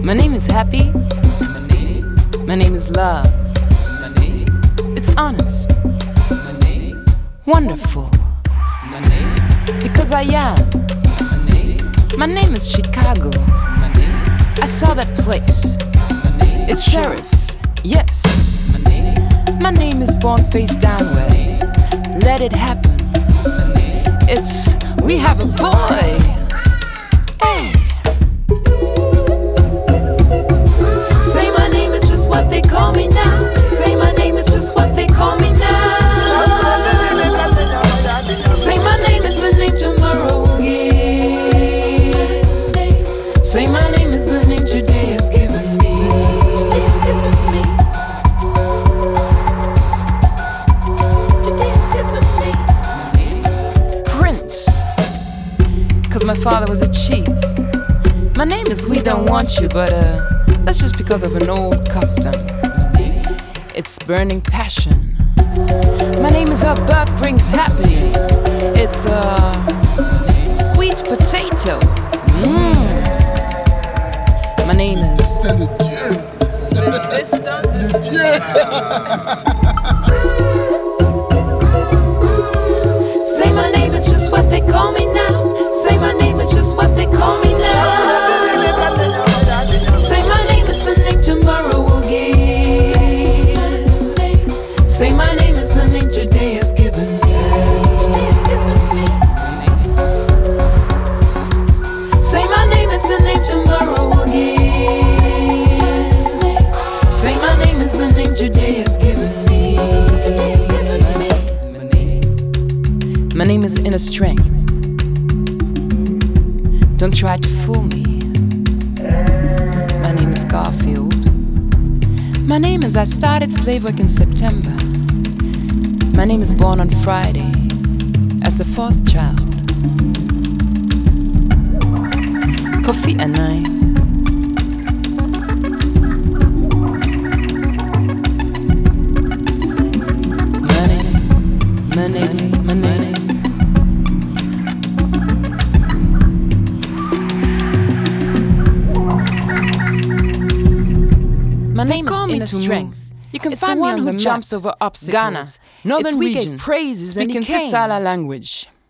My name is happy. My name is love. It's honest. Wonderful. Because I am. My name is Chicago. I saw that place. It's Sheriff. Yes. My name is born face downwards. Let it happen. It's we have a boy. Hey. Say my name is just what they call me now. Say my name is just what they call me now. Say my name is the name tomorrow. Yeah. Say my name is the name today has given me. Today has given me. Today has given me. Prince. Cause my father was a chief. My name is We Don't Want You, but that's just because of an old custom. It's burning passion. My name is Her Birth Brings Happiness. It's a sweet potato. My name is Destin de Dieu. Destin de Dieu. Say my name is just what they call me now. Say my name is just what they call me now. Say my name is the name tomorrow will give. Say my name is the name today has given me. Today has given me. Say my name is the name tomorrow will give. Say my name is the name today has given me. Today has given me. My name is Inner Strength. Don't try to fool me. My name is Garfield. My name is I started slave work in September. My name is born on Friday as the fourth child. Kofi Annan. My name. My name is Inner Strength. You can find me on the map. Jumps over obstacles. Ghana, Northern region, praises speaking Sisala language.